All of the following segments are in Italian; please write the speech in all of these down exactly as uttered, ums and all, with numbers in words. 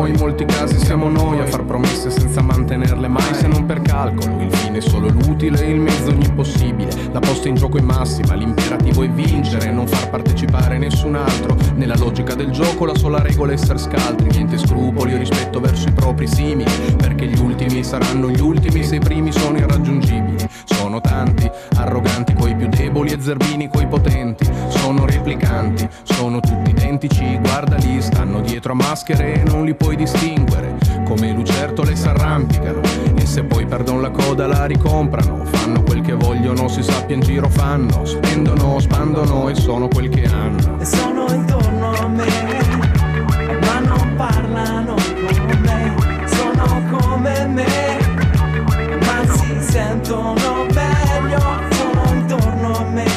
no, in molti casi siamo noi a far promesse senza mantenerle mai, se non per calcolo. Il fine è solo l'utile, il mezzo ogni possibile. La posta in gioco è massima, l'imperativo è vincere, non far partecipare nessun altro. Nella logica del gioco la sola regola è essere scaltri, niente scrupoli o rispetto verso i propri simili, perché gli ultimi saranno gli ultimi se i primi sono irraggiungibili. Sono tanti, arroganti coi più deboli e zerbini coi potenti. Sono replicanti, sono tutti identici, guarda lì, stanno dietro a maschere e non li puoi distinguere. Come lucertole s'arrampicano e se poi perdono la coda la ricomprano. Fanno quel che vogliono, si sappia in giro fanno, spendono, spandono e sono quel che hanno. E sono intorno a me, ma non parlano con me. Sono come me, ma si sentono meglio. Sono intorno a me,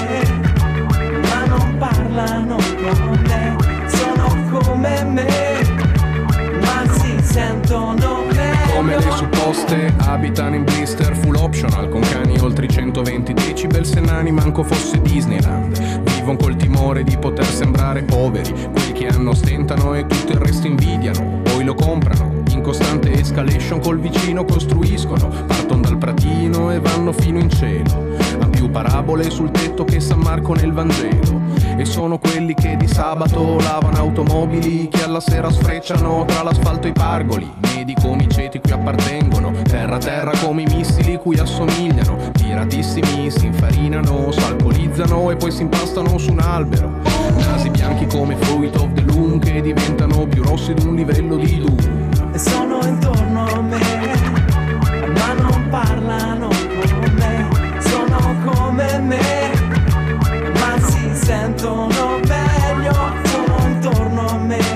ma non parlano con me. Sono come me, ma si sentono meglio. Come le supposte abitano in blister full optional, con cani oltre i centoventi decibel, se nani manco fosse Disneyland. Vivono col timore di poter sembrare poveri, quelli che hanno stentano e tutto il resto invidiano, poi lo comprano. In costante escalation col vicino costruiscono, partono dal pratino e vanno fino in cielo. Han più parabole sul tetto che San Marco nel Vangelo. E sono quelli che di sabato lavano automobili, che alla sera sfrecciano tra l'asfalto e i pargoli. Medi come i ceti cui appartengono, terra terra come i missili cui assomigliano. Tiratissimi si infarinano, s'alcolizzano e poi si impastano su un albero. Nasi bianchi come fruit of the loom, che diventano più rossi di un livello di Doom. E sono intorno a me, ma non parlano con me. Sono come me, ma si sentono meglio. Sono intorno a me,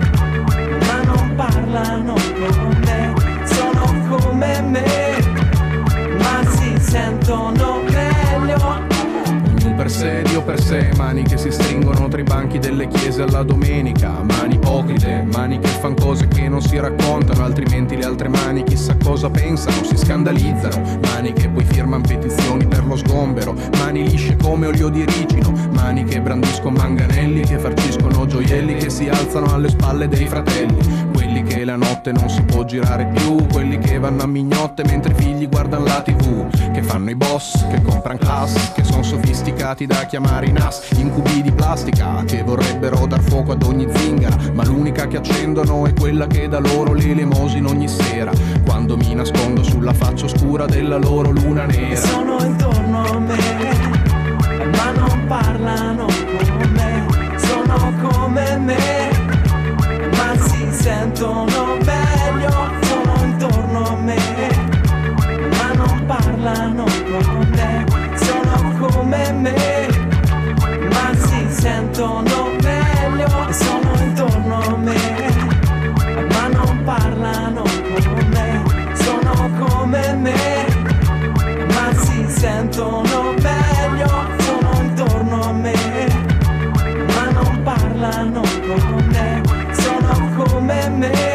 ma non parlano con me. Sono come me, ma si sentono meglio. Ognuno per sé, Dio per sé, mani che si stringono tra i banchi delle chiese alla domenica. Mani ipocrite, mani che fan cose che non si raccontano, altrimenti le altre mani chissà cosa pensano, si scandalizzano. Mani che poi firman petizioni per lo sgombero, mani lisce come olio di ricino, mani che brandiscono manganelli, che farciscono gioielli, che si alzano alle spalle dei fratelli. Quelli che la notte non si può girare più, quelli che vanno a mignotte mentre i figli guardano la tivù, che fanno i boss, che compran class, che sono sofisticati da chiamare i nas, incubi di plastica, che vorrebbero dar fuoco ad ogni zingara, ma l'unica che accendono è quella che dà loro le elemosine ogni sera, quando mi nascondo sulla faccia oscura della loro luna nera. Sono intorno a me, ma non parlano con me. Sono come me, ma si sentono meglio. Sono intorno a me, ma non parlano con me. Sono come me, ma si sentono meglio. Sono intorno a me, ma non parlano con me. Sono come me, ma si sentono meglio. Sono intorno a me, ma non parlano con me. Sono come me.